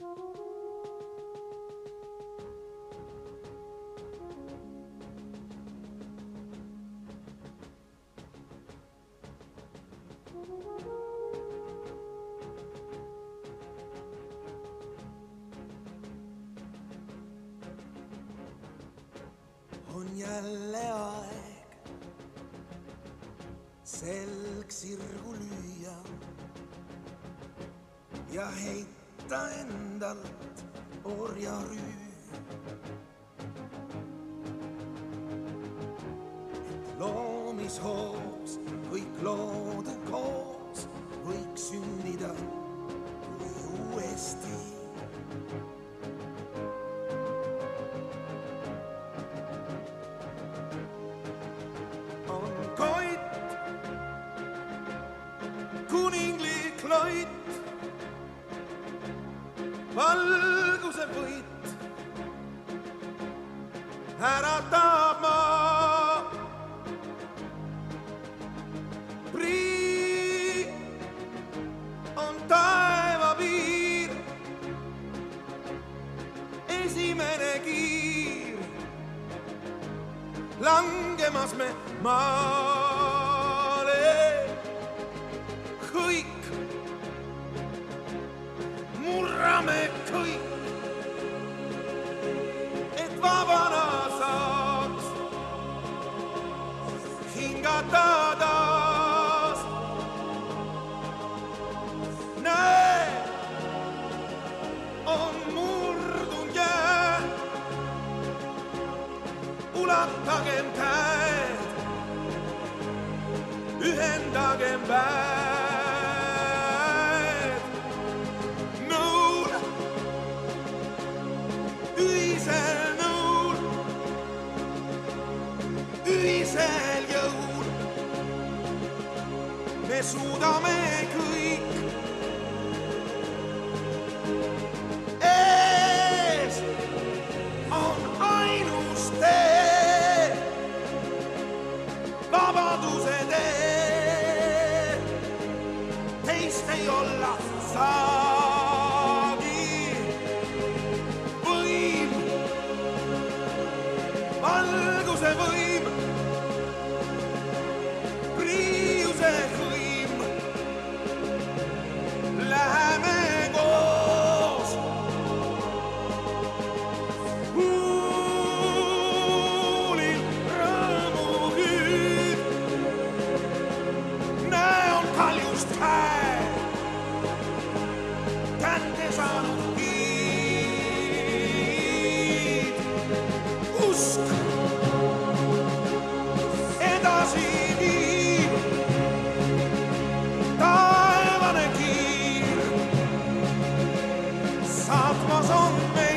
On jälle aeg selg sirgu lüüa ja heita endalt orjarüü. Et loomishoos kõik loodu koos võiks sündida kui uuesti. Kuninglik loit, valguse võit, äratab maa. Prii on taeva piir, esimene kiir, langemas me maale. Kõik, murrame kõik, et vabana saaks hingata taas. Näe, on murdunud jää, ulatagem käed, ühendagem päev. Ühisel jõul me suudame kõik. Ees on ainus tee, vabaduse tee. Teist ei olla saagi. Võim, valguse võim, läheme koos. Kuulin rõõmu hüüd, näe on kaljust käe, kätte saanud kiid. Usk edasi viib, taevane kiir. Saatmas on me